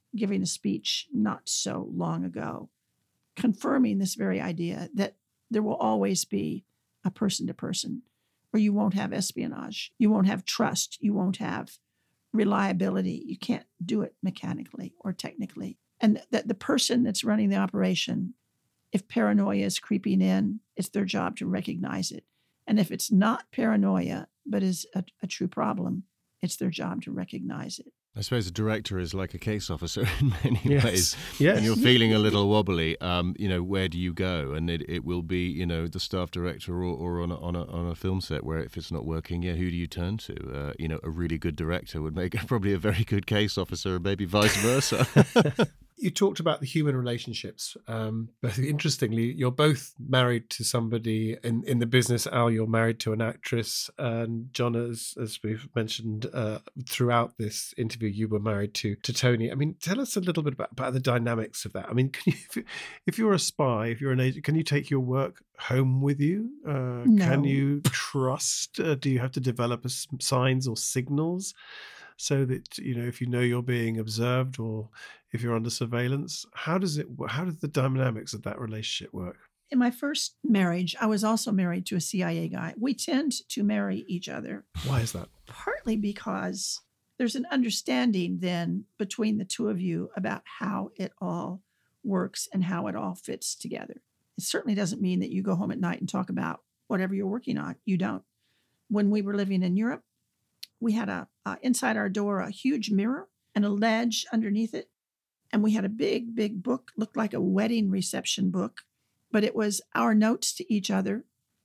giving a speech not so long ago, confirming this very idea that there will always be a person to person, or you won't have espionage, you won't have trust, you won't have reliability. You can't do it mechanically or technically. And that the person that's running the operation, if paranoia is creeping in, it's their job to recognize it. And if it's not paranoia, but is a true problem, it's their job to recognize it. I suppose a director is like a case officer in many ways. Yes. And you're feeling a little wobbly, where do you go? And it will be, the staff director or on a film set where if it's not working, who do you turn to? A really good director would make probably a very good case officer, and maybe vice versa. You talked about the human relationships. But interestingly, you're both married to somebody in the business. Al, you're married to an actress. And John, as we've mentioned throughout this interview, you were married to Tony. I mean, tell us a little bit about the dynamics of that. I mean, can you, if you're a spy, if you're an agent, can you take your work home with you? No. Can you trust? Do you have to develop signs or signals? So that, if you're being observed or if you're under surveillance, how does the dynamics of that relationship work? In my first marriage, I was also married to a CIA guy. We tend to marry each other. Why is that? Partly because there's an understanding then between the two of you about how it all works and how it all fits together. It certainly doesn't mean that you go home at night and talk about whatever you're working on. You don't. When we were living in Europe, we had inside our door a huge mirror and a ledge underneath it. And we had a big, big book, looked like a wedding reception book, but it was our notes to each other.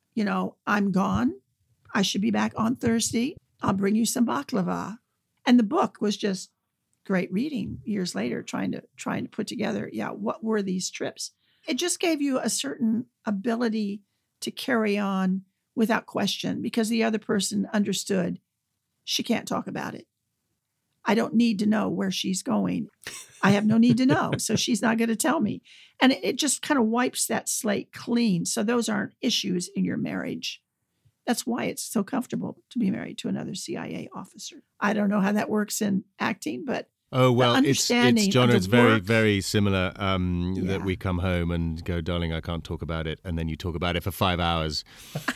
I'm gone. I should be back on Thursday. I'll bring you some baklava. And the book was just great reading years later, trying to put together, what were these trips? It just gave you a certain ability to carry on without question because the other person understood she can't talk about it. I don't need to know where she's going. I have no need to know. So she's not going to tell me. And it just kind of wipes that slate clean. So those aren't issues in your marriage. That's why it's so comfortable to be married to another CIA officer. I don't know how that works in acting, but oh, well, it's John, it's very, work, very similar that we come home and go, darling, I can't talk about it. And then you talk about it for 5 hours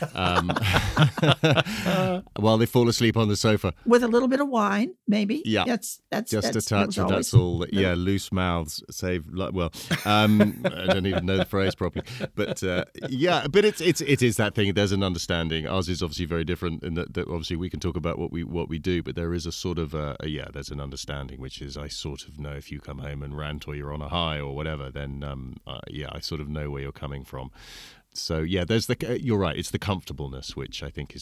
while they fall asleep on the sofa. With a little bit of wine, maybe. Yeah. That's just a touch, and that's all. Yeah, loose mouths save, I don't even know the phrase properly. But but it is that thing. There's an understanding. Ours is obviously very different in that obviously we can talk about what we do, but there is a sort of, there's an understanding, which is I sort of know if you come home and rant or you're on a high or whatever, then I sort of know where you're coming from. So there's you're right. It's the comfortableness, which I think is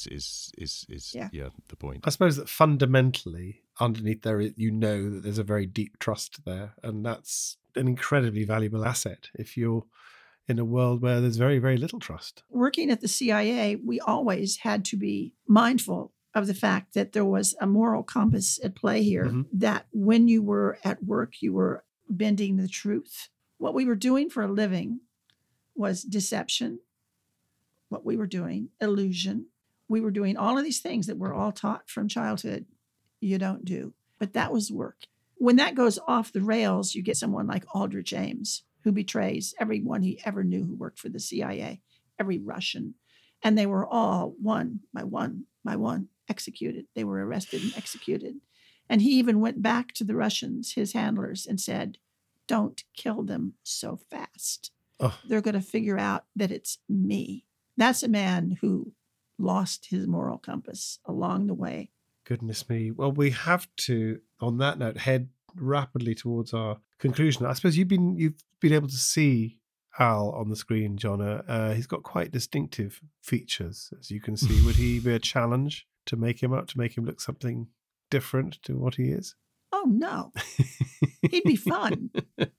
the point. I suppose that fundamentally underneath there, that there's a very deep trust there, and that's an incredibly valuable asset if you're in a world where there's very, very little trust. Working at the CIA, we always had to be mindful of the fact that there was a moral compass at play here, mm-hmm. that when you were at work, you were bending the truth. What we were doing for a living was deception. What we were doing, illusion. We were doing all of these things that we're all taught from childhood you don't do. But that was work. When that goes off the rails, you get someone like Aldrich Ames, who betrays everyone he ever knew who worked for the CIA, every Russian. And they were all one by one executed. They were arrested and executed. And he even went back to the Russians, his handlers, and said, don't kill them so fast. Oh. They're going to figure out that it's me. That's a man who lost his moral compass along the way. Goodness me. Well, we have to, on that note, head rapidly towards our conclusion. I suppose you've been able to see Al on the screen, Jonna. He's got quite distinctive features, as you can see. Would he be a challenge to make him look something different to what he is? Oh, no. He'd be fun.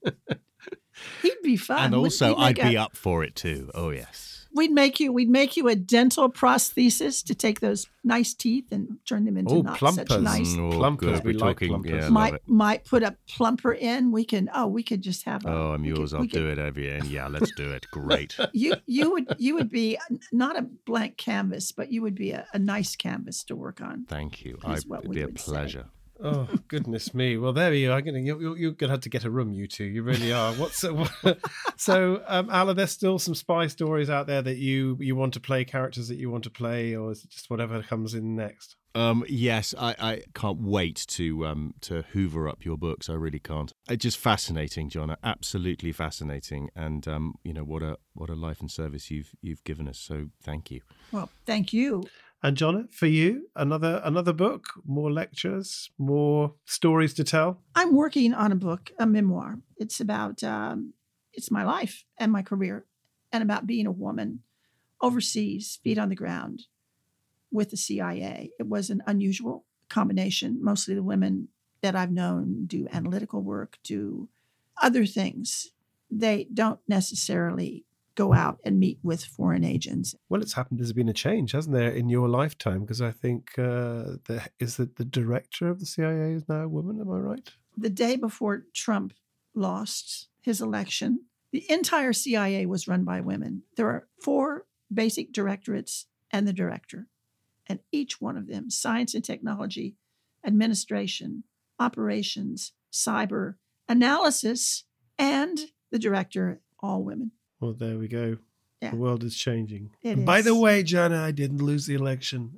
He'd be fun. And also, I'd be up for it too. Oh, yes. We'd make you a dental prosthesis to take those nice teeth and turn them into not plumpers. Such nice. Plumpers. We like plumpers. Yeah, might put a plumper in. We could just have. I'm yours. I'll do it every end. Yeah, let's do it. Great. You would be not a blank canvas, but you would be a nice canvas to work on. Thank you. It'd be a pleasure. Oh, goodness me. Well, there you are. You're going to have to get a room, you two. You really are. So, Al, are there still some spy stories out there that you want to play, characters that you want to play, or is it just whatever comes in next? Yes, I can't wait to hoover up your books. I really can't. It's just fascinating, John. Absolutely fascinating, and what a life and service you've given us. So thank you. Well, thank you. And Jonna, for you, another book, more lectures, more stories to tell? I'm working on a book, a memoir. It's about it's my life and my career, and about being a woman overseas, feet on the ground, with the CIA. It was an unusual combination. Mostly the women that I've known do analytical work, do other things. They don't necessarily go out and meet with foreign agents. Well, it's happened. There's been a change, hasn't there, in your lifetime? Because I think the director of the CIA is now a woman. Am I right? The day before Trump lost his election, the entire CIA was run by women. There are 4 basic directorates and the director. And each one of them, science and technology, administration, operations, cyber, analysis, and the director, all women. Well, there we go. Yeah. The world is changing. It is. By the way, Jonna, I didn't lose the election.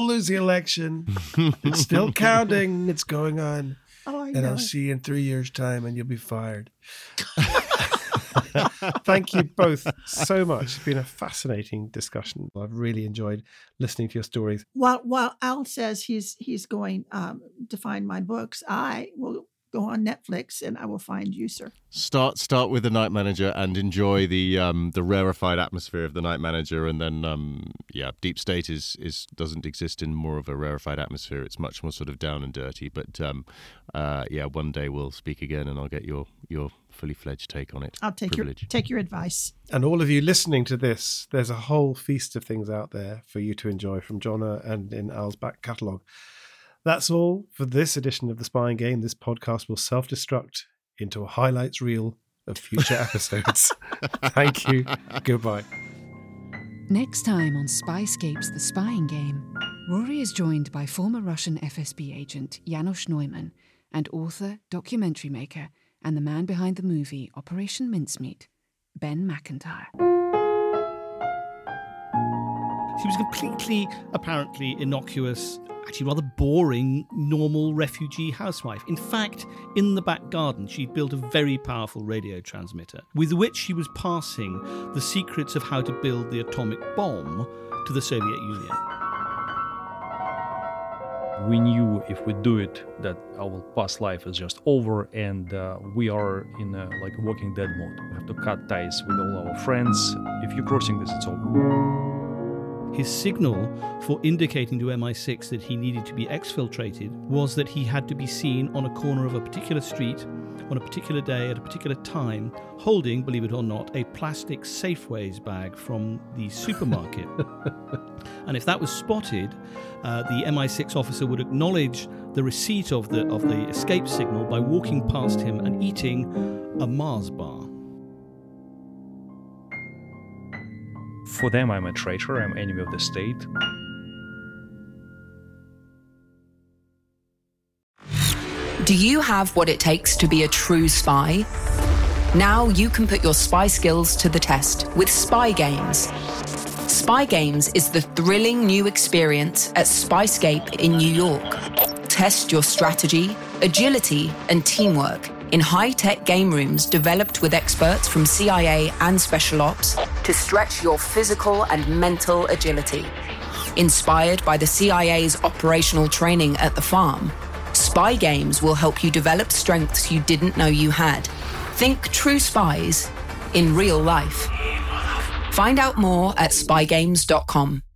It's still counting. It's going on. Oh, I and know. I'll see you in 3 years' time and you'll be fired. Thank you both so much. It's been a fascinating discussion. I've really enjoyed listening to your stories. While Al says he's going to find my books, I will go on Netflix and I will find you, sir. Start with The Night Manager and enjoy the rarefied atmosphere of The Night Manager, and then Deep State is doesn't exist in more of a rarefied atmosphere. It's much more sort of down and dirty. But one day we'll speak again, and I'll get your fully fledged take on it. I'll take your advice. And all of you listening to this, there's a whole feast of things out there for you to enjoy from Jonna and in Al's back catalogue. That's all for this edition of The Spying Game. This podcast will self-destruct into a highlights reel of future episodes. Thank you. Goodbye. Next time on Spyscapes The Spying Game, Rory is joined by former Russian FSB agent Janusz Neumann and author, documentary maker, and the man behind the movie Operation Mincemeat, Ben McIntyre. She was completely, apparently innocuous, actually rather boring, normal refugee housewife. In fact, in the back garden, she'd built a very powerful radio transmitter with which she was passing the secrets of how to build the atomic bomb to the Soviet Union. We knew if we do it that our past life is just over, and we are in a Walking Dead mode. We have to cut ties with all our friends. If you're crossing this, it's over. His signal for indicating to MI6 that he needed to be exfiltrated was that he had to be seen on a corner of a particular street on a particular day at a particular time, holding, believe it or not, a plastic Safeways bag from the supermarket. And if that was spotted, the MI6 officer would acknowledge the receipt of the escape signal by walking past him and eating a Mars bar. For them, I'm a traitor, I'm enemy of the state. Do you have what it takes to be a true spy? Now you can put your spy skills to the test with Spy Games. Spy Games is the thrilling new experience at Spyscape in New York. Test your strategy, agility, and teamwork in high-tech game rooms developed with experts from CIA and Special Ops to stretch your physical and mental agility. Inspired by the CIA's operational training at the farm, Spy Games will help you develop strengths you didn't know you had. Think true spies in real life. Find out more at spygames.com.